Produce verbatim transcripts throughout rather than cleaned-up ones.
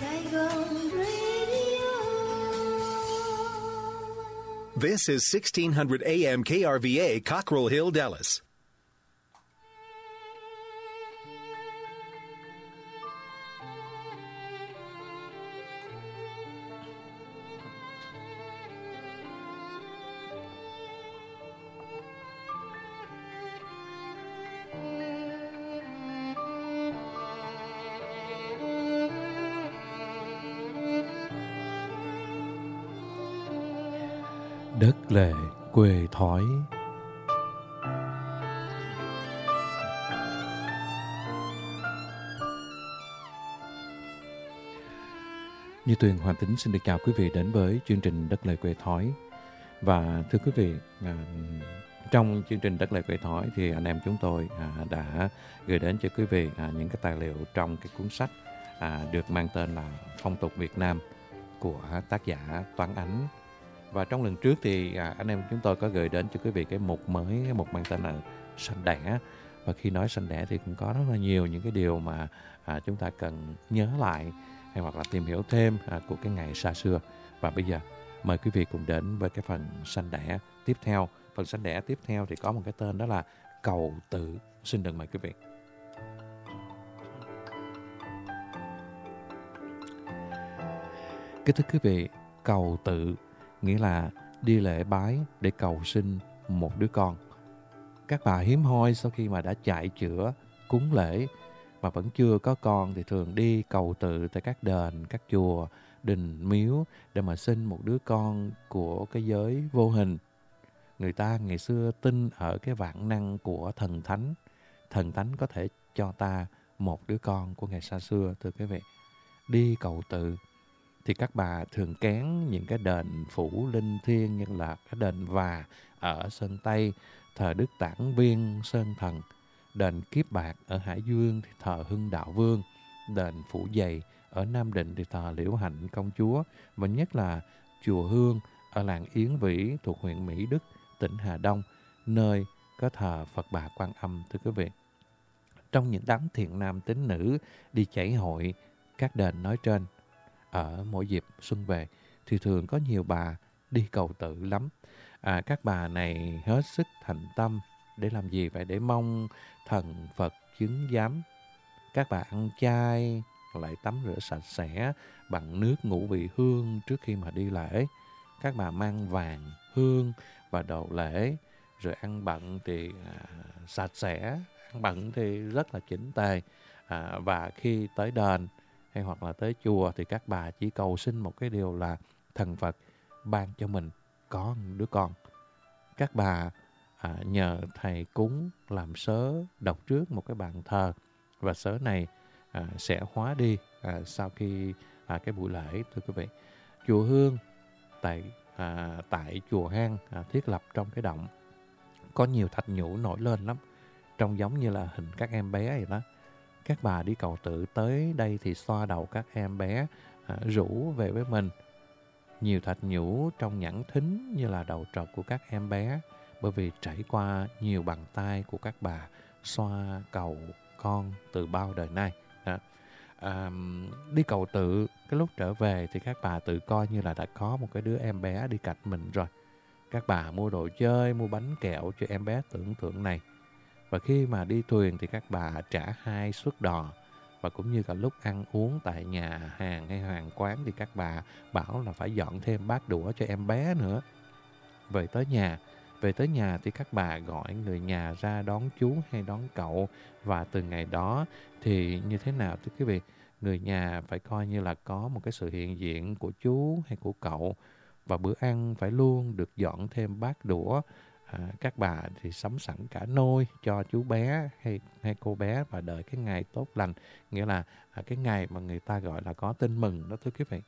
Saigon Radio. This is sixteen hundred A M K R V A, Cockrell Hill, Dallas. Đất lệ quê thói. Như Tuyền Hoàng Tính xin được chào quý vị đến với chương trình Đất lệ quê thói. Và thưa quý vị, à, trong chương trình Đất lệ quê thói thì anh em chúng tôi à, đã gửi đến cho quý vị à, những cái tài liệu trong cái cuốn sách à, được mang tên là Phong tục Việt Nam của tác giả Toán Ánh. Và trong lần trước thì à, anh em chúng tôi có gửi đến cho quý vị cái mục mới, cái mục mang tên là Sanh Đẻ. Và khi nói sanh đẻ thì cũng có rất là nhiều những cái điều mà à, chúng ta cần nhớ lại hay hoặc là tìm hiểu thêm à, của cái ngày xa xưa. Và bây giờ mời quý vị cùng đến với cái phần sanh đẻ tiếp theo. Phần sanh đẻ tiếp theo thì có một cái tên đó là cầu tự. Xin được mời quý vị. Kính thưa quý vị, cầu tự nghĩa là đi lễ bái để cầu xin một đứa con. Các bà hiếm hoi sau khi mà đã chạy chữa, cúng lễ mà vẫn chưa có con thì thường đi cầu tự tại các đền, các chùa, đình, miếu để mà xin một đứa con của cái giới vô hình. Người ta ngày xưa tin ở cái vạn năng của thần thánh. Thần thánh có thể cho ta một đứa con của ngày xa xưa, thưa quý vị. Đi cầu tự thì các bà thường kén những cái đền phủ linh thiêng như là cái đền Và ở Sơn Tây, thờ Đức Tản Viên Sơn Thần, đền Kiếp Bạc ở Hải Dương thì thờ Hưng Đạo Vương, đền Phủ Dày ở Nam Định thì thờ Liễu Hạnh Công Chúa, và nhất là chùa Hương ở làng Yến Vĩ thuộc huyện Mỹ Đức, tỉnh Hà Đông, nơi có thờ Phật Bà Quan Âm, thưa quý vị. Trong những đám thiện nam tín nữ đi chảy hội các đền nói trên, ở mỗi dịp xuân về thì thường có nhiều bà đi cầu tự lắm. À, các bà này hết sức thành tâm để làm gì vậy? Để mong thần Phật chứng giám. Các bà ăn chay lại tắm rửa sạch sẽ bằng nước ngũ vị hương trước khi mà đi lễ. Các bà mang vàng, hương và đồ lễ, rồi ăn bận thì à, sạch sẽ, ăn bận thì rất là chỉnh tề. À, và khi tới đền hay hoặc là tới chùa thì các bà chỉ cầu xin một cái điều là thần Phật ban cho mình có một đứa con. Các bà à, nhờ thầy cúng làm sớ, đọc trước một cái bàn thờ, và sớ này à, sẽ hóa đi à, sau khi à, cái buổi lễ, thưa quý vị. Chùa Hương tại à, tại chùa Hang à, thiết lập trong cái động có nhiều thạch nhũ nổi lên lắm, trông giống như là hình các em bé vậy đó. Các bà đi cầu tự tới đây thì xoa đầu các em bé, à, rủ về với mình. Nhiều thạch nhũ trong nhẵn thính như là đầu trọc của các em bé, bởi vì trải qua nhiều bàn tay của các bà xoa cầu con từ bao đời nay. À, à, đi cầu tự, cái lúc trở về thì các bà tự coi như là đã có một cái đứa em bé đi cạnh mình rồi. Các bà mua đồ chơi, mua bánh kẹo cho em bé tưởng tượng này. Và khi mà đi thuyền thì các bà trả hai suất đò. Và cũng như cả lúc ăn uống tại nhà hàng hay hàng quán thì các bà bảo là phải dọn thêm bát đũa cho em bé nữa. Về tới nhà, về tới nhà thì các bà gọi người nhà ra đón chú hay đón cậu. Và từ ngày đó thì như thế nào thưa quý vị? Người nhà phải coi như là có một cái sự hiện diện của chú hay của cậu. Và bữa ăn phải luôn được dọn thêm bát đũa. À, các bà thì sắm sẵn cả nôi cho chú bé hay, hay cô bé và đợi cái ngày tốt lành, nghĩa là à, cái ngày mà người ta gọi là có tin mừng đó, thưa quý vị.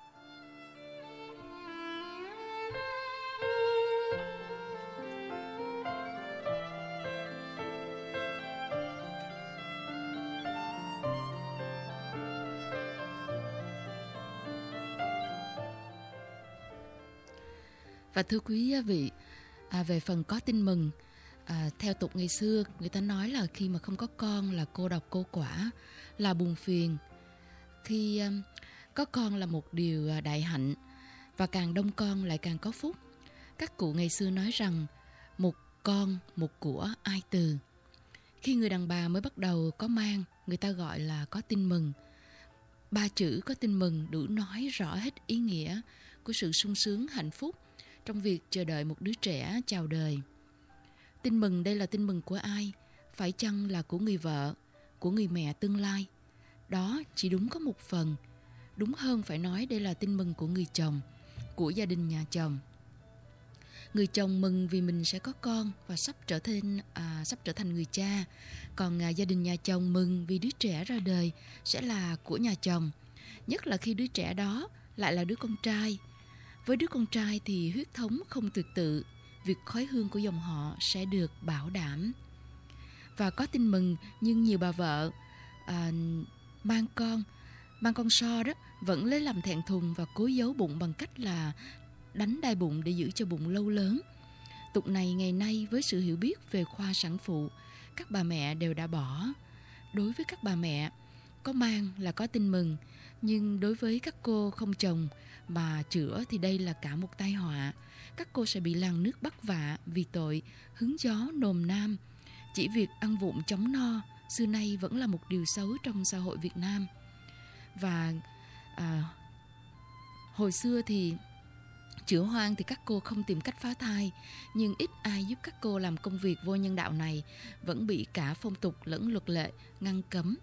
Và thưa quý vị, à, về phần có tin mừng, à, theo tục ngày xưa, người ta nói là khi mà không có con là cô độc cô quả, là buồn phiền. Khi Có con là một điều à, đại hạnh, và càng đông con lại càng có phúc. Các cụ ngày xưa nói rằng một con, một của, ai từ. Khi người đàn bà mới bắt đầu có mang, người ta gọi là có tin mừng. Ba chữ có tin mừng đủ nói rõ hết ý nghĩa của sự sung sướng hạnh phúc trong việc chờ đợi một đứa trẻ chào đời. Tin mừng đây là tin mừng của ai? Phải chăng là của người vợ, của người mẹ tương lai? Đó chỉ đúng có một phần. Đúng hơn phải nói đây là tin mừng của người chồng, của gia đình nhà chồng. Người chồng mừng vì mình sẽ có con và sắp trở thành à, sắp trở thành người cha. Còn à, gia đình nhà chồng mừng vì đứa trẻ ra đời sẽ là của nhà chồng. Nhất là khi đứa trẻ đó lại là đứa con trai. Với đứa con trai thì huyết thống không tuyệt tự, việc khói hương của dòng họ sẽ được bảo đảm. Và có tin mừng, nhưng nhiều bà vợ à, mang con mang con so đó vẫn lấy làm thẹn thùng và cố giấu bụng bằng cách là đánh đai bụng để giữ cho bụng lâu lớn. Tục này ngày nay với sự hiểu biết về khoa sản phụ, các bà mẹ đều đã bỏ. Đối với các bà mẹ, có mang là có tin mừng, nhưng đối với các cô không chồng mà chữa thì đây là cả một tai họa. Các cô sẽ bị làng nước bắt vạ vì tội hứng gió nồm nam. Chỉ việc ăn vụng chống no xưa nay vẫn là một điều xấu trong xã hội Việt Nam. Và à, hồi xưa thì chữa hoang thì các cô không tìm cách phá thai, nhưng ít ai giúp các cô làm công việc vô nhân đạo này, vẫn bị cả phong tục lẫn luật lệ ngăn cấm.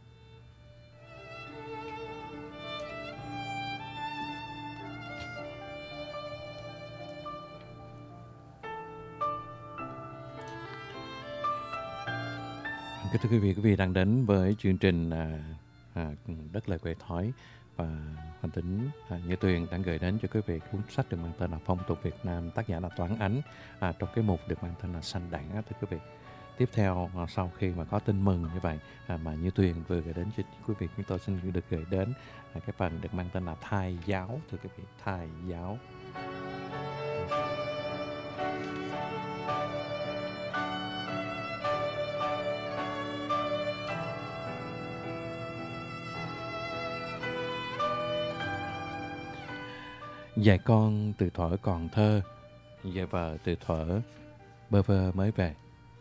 Kính thưa quý vị, quý vị đang đến với chương trình à, à, Đất Lời Quê Thói, và Hoàng Tính à, Như Tuyền đang gửi đến cho quý vị cuốn sách được mang tên là Phong tục Việt Nam, tác giả là Toán Ánh, à, trong cái mục được mang tên là Sanh Đảng. Thưa quý vị, tiếp theo à, sau khi mà có tin mừng như vậy à, mà Như Tuyền vừa gửi đến cho quý vị, chúng tôi xin được gửi đến à, cái phần được mang tên là Thai Giáo. Thưa quý vị, Thai Giáo. Dạy con từ thuở còn thơ, dạy vợ từ thuở bơ vơ mới về.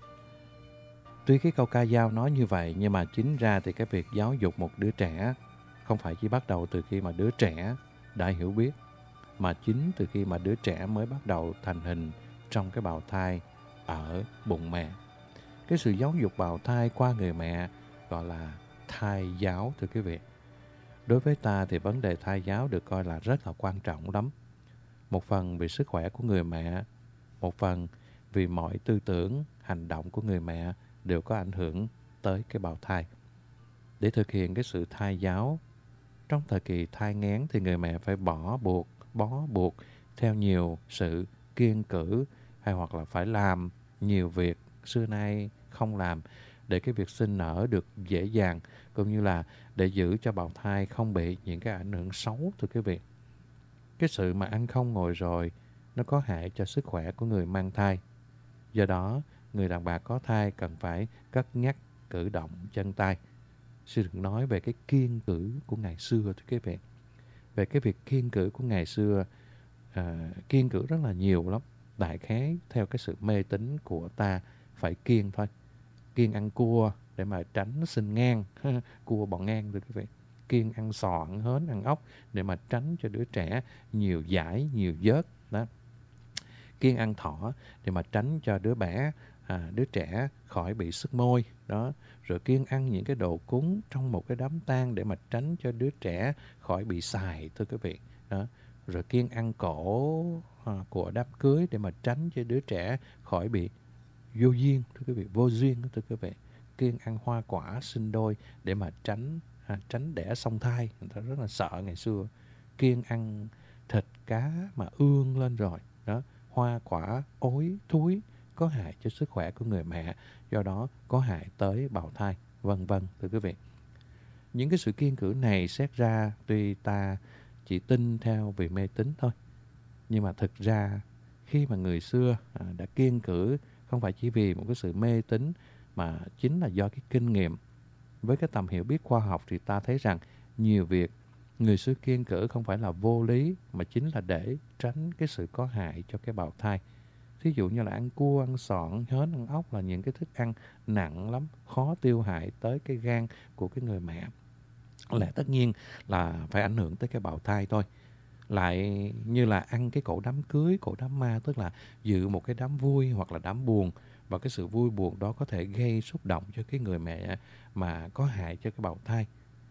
Tuy cái câu ca dao nói như vậy, nhưng mà chính ra thì cái việc giáo dục một đứa trẻ không phải chỉ bắt đầu từ khi mà đứa trẻ đã hiểu biết, mà chính từ khi mà đứa trẻ mới bắt đầu thành hình trong cái bào thai ở bụng mẹ. Cái sự giáo dục bào thai qua người mẹ gọi là thai giáo, thưa quý vị. Đối với ta thì vấn đề thai giáo được coi là rất là quan trọng lắm. Một phần vì sức khỏe của người mẹ, một phần vì mọi tư tưởng, hành động của người mẹ đều có ảnh hưởng tới cái bào thai. Để thực hiện cái sự thai giáo, trong thời kỳ thai nghén thì người mẹ phải bỏ buộc, bó buộc theo nhiều sự kiêng cữ, hay hoặc là phải làm nhiều việc xưa nay không làm để cái việc sinh nở được dễ dàng, cũng như là để giữ cho bào thai không bị những cái ảnh hưởng xấu, thưa quý vị. Cái sự mà ăn không ngồi rồi nó có hại cho sức khỏe của người mang thai. Do đó, người đàn bà có thai cần phải cất nhắc cử động chân tay. Sư được nói về cái kiêng cữ của ngày xưa, thưa quý vị. Về cái việc kiêng cữ của ngày xưa, à, kiêng cữ rất là nhiều lắm. Đại khái theo cái sự mê tín của ta phải kiêng thôi. Kiêng ăn cua để mà tránh nó sinh ngang, cua bọ ngang, thưa quý vị. Kiêng ăn sò, ăn hến, ăn ốc để mà tránh cho đứa trẻ nhiều dải, nhiều vớt. Đó. Kiêng ăn thỏ để mà tránh cho đứa bé, à, đứa trẻ khỏi bị sức môi. Đó. Rồi kiêng ăn những cái đồ cúng trong một cái đám tang để mà tránh cho đứa trẻ khỏi bị xài, thưa quý vị. Đó. Rồi kiêng ăn cổ à, của đám cưới để mà tránh cho đứa trẻ khỏi bị vô duyên, thưa quý vị, vô duyên, thưa quý vị. Kiêng ăn hoa quả sinh đôi để mà tránh à, tránh đẻ song thai, người ta rất là sợ ngày xưa. Kiêng ăn thịt cá mà ương lên rồi, đó, hoa quả ối thúi có hại cho sức khỏe của người mẹ, do đó có hại tới bào thai, vân vân, thưa quý vị. Những cái sự kiêng cữ này xét ra tuy ta chỉ tin theo vì mê tín thôi, nhưng mà thực ra khi mà người xưa à, đã kiêng cữ không phải chỉ vì một cái sự mê tín, mà chính là do cái kinh nghiệm. Với cái tầm hiểu biết khoa học thì ta thấy rằng nhiều việc người xưa kiêng cữ không phải là vô lý, mà chính là để tránh cái sự có hại cho cái bào thai. Thí dụ như là ăn cua, ăn sọn, hến, ăn ốc là những cái thức ăn nặng lắm, khó tiêu hại tới cái gan của cái người mẹ. Lẽ tất nhiên là phải ảnh hưởng tới cái bào thai thôi. Lại như là ăn cái cổ đám cưới, cổ đám ma, tức là dự một cái đám vui hoặc là đám buồn, và cái sự vui buồn đó có thể gây xúc động cho cái người mẹ mà có hại cho cái bào thai.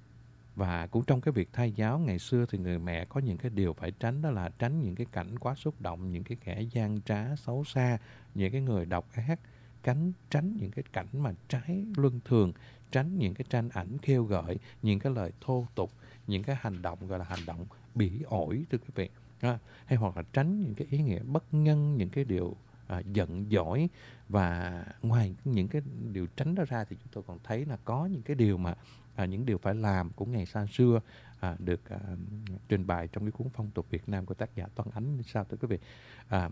Và cũng trong cái việc thai giáo ngày xưa thì người mẹ có những cái điều phải tránh, đó là tránh những cái cảnh quá xúc động, những cái kẻ gian trá, xấu xa, những cái người độc ác, tránh, tránh những cái cảnh mà trái luân thường, tránh những cái tranh ảnh kêu gọi, những cái lời thô tục, những cái hành động gọi là hành động bỉ ổi, thưa quý vị. À, hay hoặc là tránh những cái ý nghĩa bất nhân, những cái điều à, giận dỗi. Và ngoài những cái điều tránh đó ra thì chúng tôi còn thấy là có những cái điều mà à, những điều phải làm của ngày xa xưa à, được à, trình bày trong cái cuốn Phong tục Việt Nam của tác giả Toan Ánh như sau, thưa quý vị. À,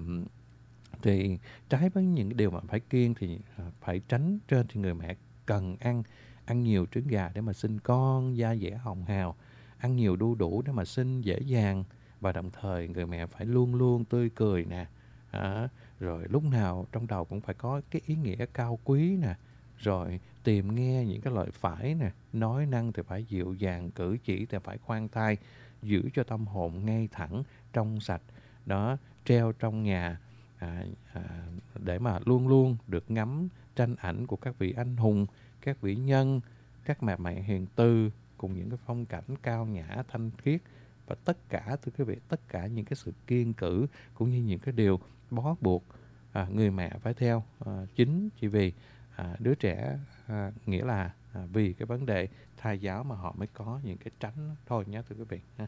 thì trái với những cái điều mà phải kiêng thì à, phải tránh. Trên thì người mẹ cần ăn ăn nhiều trứng gà để mà sinh con, da dẻ hồng hào, ăn nhiều đu đủ để mà sinh dễ dàng, và đồng thời người mẹ phải luôn luôn tươi cười nè, à, rồi lúc nào trong đầu cũng phải có cái ý nghĩa cao quý nè, rồi tìm nghe những cái lời phải nè, nói năng thì phải dịu dàng, cử chỉ thì phải khoan thai, giữ cho tâm hồn ngay thẳng, trong sạch, đó, treo trong nhà à, à, để mà luôn luôn được ngắm tranh ảnh của các vị anh hùng, các vĩ nhân, các mẹ mẹ hiền từ, cùng những cái phong cảnh cao nhã thanh khiết. Và tất cả, thưa quý vị, tất cả những cái sự kiêng cữ cũng như những cái điều bó buộc à, người mẹ phải theo à, chính chỉ vì à, đứa trẻ, à, nghĩa là à, vì cái vấn đề thai giáo mà họ mới có những cái tránh thôi nhé, thưa quý vị ha.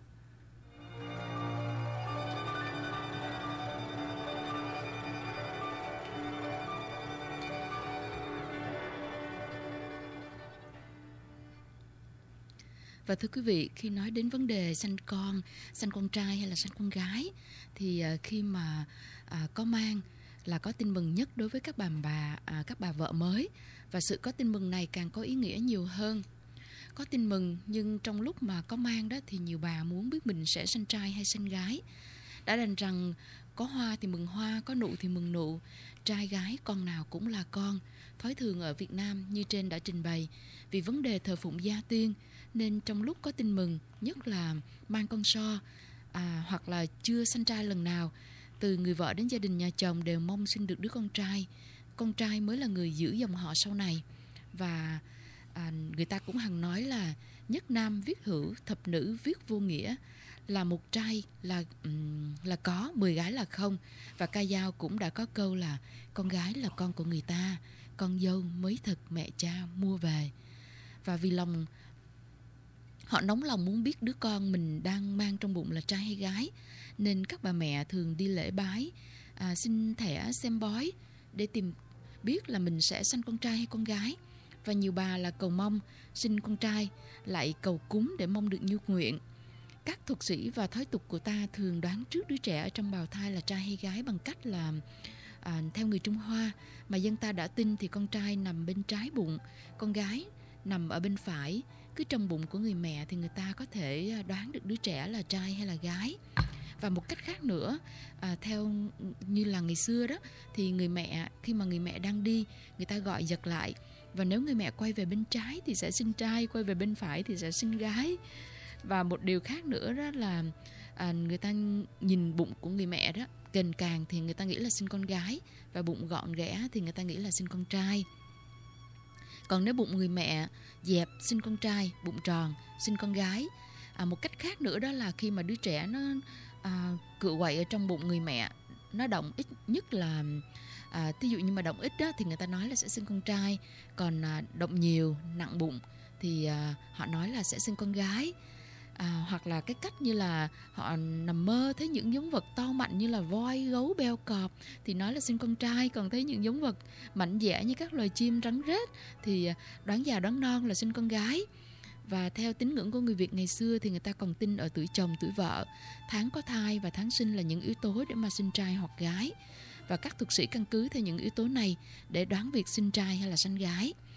Và thưa quý vị, khi nói đến vấn đề sanh con, sanh con trai hay là sanh con gái, thì uh, khi mà uh, có mang là có tin mừng nhất đối với các bà bà, uh, các bà vợ mới. Và sự có tin mừng này càng có ý nghĩa nhiều hơn. Có tin mừng, nhưng trong lúc mà có mang đó thì nhiều bà muốn biết mình sẽ sanh trai hay sanh gái. Đã đành rằng có hoa thì mừng hoa, có nụ thì mừng nụ, trai gái con nào cũng là con. Thói thường ở Việt Nam như trên đã trình bày, vì vấn đề thờ phụng gia tiên, nên trong lúc có tin mừng, nhất là mang con so à, hoặc là chưa sanh trai lần nào, từ người vợ đến gia đình nhà chồng đều mong sinh được đứa con trai. Con trai mới là người giữ dòng họ sau này. Và à, người ta cũng hằng nói là nhất nam viết hữu, thập nữ viết vô nghĩa, là một trai là um, là có, mười gái là không. Và ca dao cũng đã có câu là con gái là con của người ta, con dâu mới thật mẹ cha mua về. Và vì lòng họ nóng lòng muốn biết đứa con mình đang mang trong bụng là trai hay gái, nên các bà mẹ thường đi lễ bái, à, xin thẻ xem bói để tìm biết là mình sẽ sanh con trai hay con gái. Và nhiều bà là cầu mong sinh con trai, lại cầu cúng để mong được như nguyện. Các thuật sĩ và thói tục của ta thường đoán trước đứa trẻ ở trong bào thai là trai hay gái bằng cách là à, theo người Trung Hoa mà dân ta đã tin thì con trai nằm bên trái bụng, con gái nằm ở bên phải. Cứ trong bụng của người mẹ thì người ta có thể đoán được đứa trẻ là trai hay là gái. Và một cách khác nữa, à, theo như là ngày xưa đó, thì người mẹ, khi mà người mẹ đang đi, người ta gọi giật lại. Và nếu người mẹ quay về bên trái thì sẽ sinh trai, quay về bên phải thì sẽ sinh gái. Và một điều khác nữa đó là à, người ta nhìn bụng của người mẹ đó, cành càng thì người ta nghĩ là sinh con gái, và bụng gọn ghẽ thì người ta nghĩ là sinh con trai. Còn nếu bụng người mẹ dẹp sinh con trai, bụng tròn sinh con gái. À, một cách khác nữa đó là khi mà đứa trẻ nó à, cựa quậy ở trong bụng người mẹ, nó động ít nhất là à, thí dụ như mà động ít đó, thì người ta nói là sẽ sinh con trai. Còn à, động nhiều, nặng bụng thì à, họ nói là sẽ sinh con gái. À, hoặc là cái cách như là họ nằm mơ thấy những giống vật to mạnh như là voi, gấu, beo, cọp thì nói là sinh con trai. Còn thấy những giống vật mạnh dẻ như các loài chim, rắn rết thì đoán già đoán non là sinh con gái. Và theo tín ngưỡng của người Việt ngày xưa thì người ta còn tin ở tuổi chồng, tuổi vợ, tháng có thai và tháng sinh là những yếu tố để mà sinh trai hoặc gái. Và các thuật sĩ căn cứ theo những yếu tố này để đoán việc sinh trai hay là sanh gái.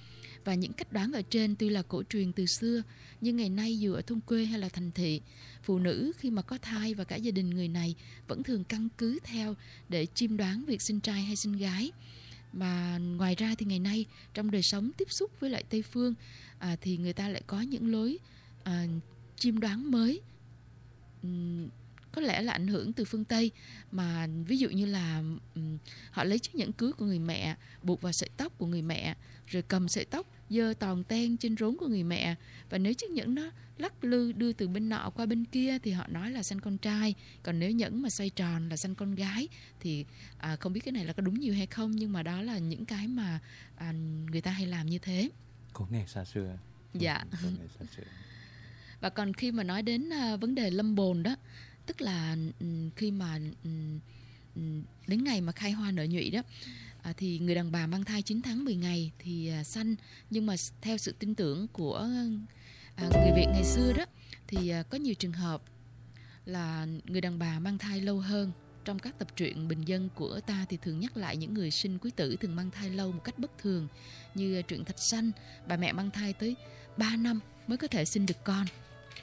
Và những cách đoán ở trên tuy là cổ truyền từ xưa, nhưng ngày nay dù ở thôn quê hay là thành thị, phụ nữ khi mà có thai và cả gia đình người này vẫn thường căn cứ theo để chiêm đoán việc sinh trai hay sinh gái. Mà ngoài ra thì ngày nay trong đời sống tiếp xúc với lại Tây phương à, thì người ta lại có những lối à, chiêm đoán mới, uhm, có lẽ là ảnh hưởng từ phương Tây. Mà ví dụ như là um, họ lấy chiếc nhẫn cưới của người mẹ buộc vào sợi tóc của người mẹ, rồi cầm sợi tóc giơ tòn ten trên rốn của người mẹ, và nếu chiếc nhẫn nó lắc lư đưa từ bên nọ qua bên kia thì họ nói là sanh con trai, còn nếu nhẫn mà xoay tròn là sanh con gái. Thì à, không biết cái này là có đúng nhiều hay không, nhưng mà đó là những cái mà à, người ta hay làm như thế. Cũng nghe xa xưa. Dạ. Cũng nghe xa xưa. Và còn khi mà nói đến à, vấn đề lâm bồn đó, tức là um, khi mà um, um, đến ngày mà khai hoa nở nhụy đó, à, thì người đàn bà mang thai chín tháng mười ngày thì à, sanh. Nhưng mà theo sự tin tưởng của à, người Việt ngày xưa đó, thì à, có nhiều trường hợp là người đàn bà mang thai lâu hơn. Trong các tập truyện bình dân của ta thì thường nhắc lại những người sinh quý tử thường mang thai lâu một cách bất thường. Như truyện Thạch Sanh, bà mẹ mang thai tới ba năm mới có thể sinh được con.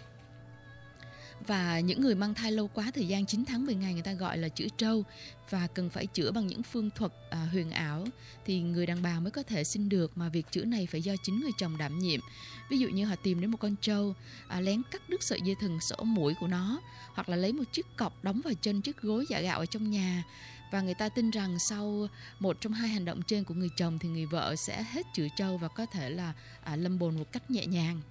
Và những người mang thai lâu quá thời gian chín tháng mười ngày người ta gọi là chữa trâu, và cần phải chữa bằng những phương thuật à, huyền ảo thì người đàn bà mới có thể sinh được, mà việc chữa này phải do chính người chồng đảm nhiệm. Ví dụ như họ tìm đến một con trâu, à, lén cắt đứt sợi dây thừng sổ mũi của nó, hoặc là lấy một chiếc cọc đóng vào chân chiếc gối giã gạo ở trong nhà. Và người ta tin rằng sau một trong hai hành động trên của người chồng thì người vợ sẽ hết chữa trâu và có thể là à, lâm bồn một cách nhẹ nhàng.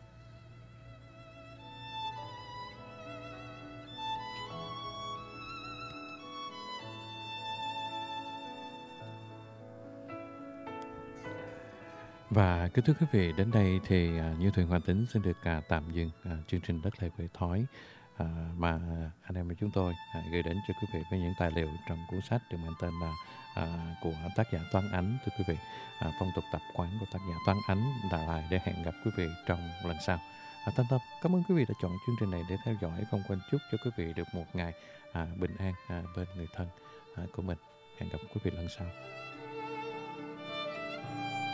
Và kính thưa quý vị, đến đây thì à, Như Thuyền Hoàng Tính xin được à, tạm dừng à, chương trình Đất Lệ Quê Thói à, mà anh em của chúng tôi à, gửi đến cho quý vị với những tài liệu trong cuốn sách được mang tên là à, của tác giả Toán Ánh. Thưa quý vị, à, phong tục tập quán của tác giả Toán Ánh Đà Lạt, để hẹn gặp quý vị trong lần sau. À, Tân Tâm, cảm ơn quý vị đã chọn chương trình này để theo dõi. Không quên chúc cho quý vị được một ngày à, bình an à, bên người thân à, của mình. Hẹn gặp quý vị lần sau.